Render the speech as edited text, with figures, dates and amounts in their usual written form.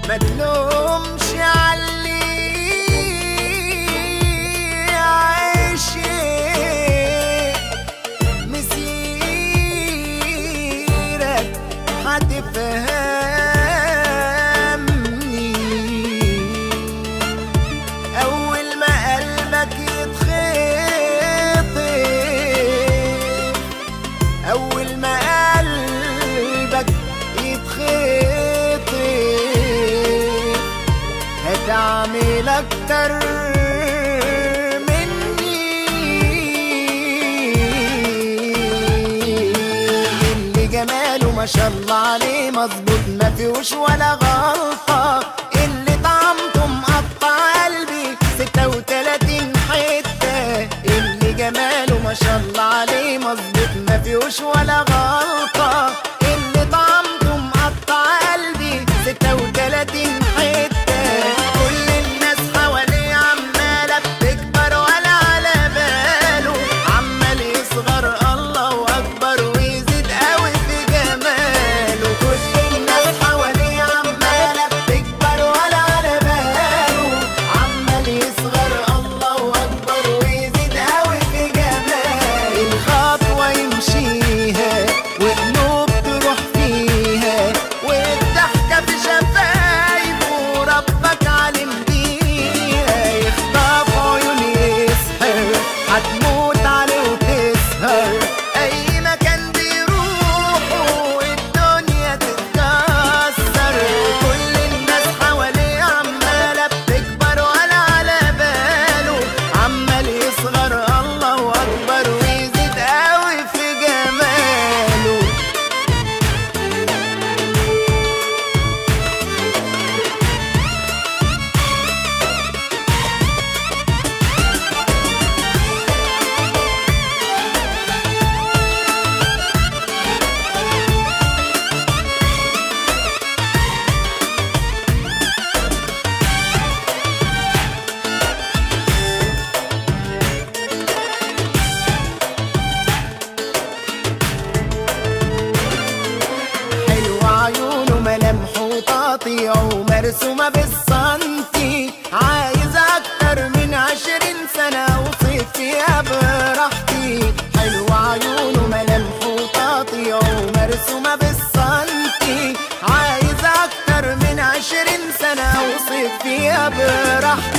متلومش عاللي عايشين مسيرك هتفهمني أول ما قلبك يتخطف، أول ما قلبك يتخطف هتعمل أكتر مني. اللي جماله ما شاء الله عليه مظبوط ما فيهوش ولا غلطة، اللي طعمته مقطع قلبي 36 حتة، اللي جماله ما شاء الله عليه مظبوط ما فيهوش ولا غلطة، اللي طعمته مقطع قلبي 36 حتة. كل الناس حواليه عمالة بتكبر ولا على باله، عمال يصغر الله أكبر ويزيد قوي في جماله. كل الناس حواليه عمالة بتكبر ولا على باله، عمال يصغر الله أكبر ويزيد قوي في جماله. الخطوة يمشيها وقلوب تروح فيها، والضحكة في شفايفه ربك عالم بيها. يخطف عيون يسهر هتموت عليه وتسهر، أي مكان بيروحوا الدنيا تتكسر. كل الناس حواليه عمالة بتكبر ولا على باله، عمال يصغر الله أكبر ويزيد قوي في جماله. حلو عيونه ملامحه تقطيع ومرسومة بالسنتي، عايز أكتر من 20 سنة أوصف فيها براحتي. حلو عيونه ملامحه تقطيع ومرسومة بالسنتي، عايز أكتر من 20 سنة أوصف فيها براحتي.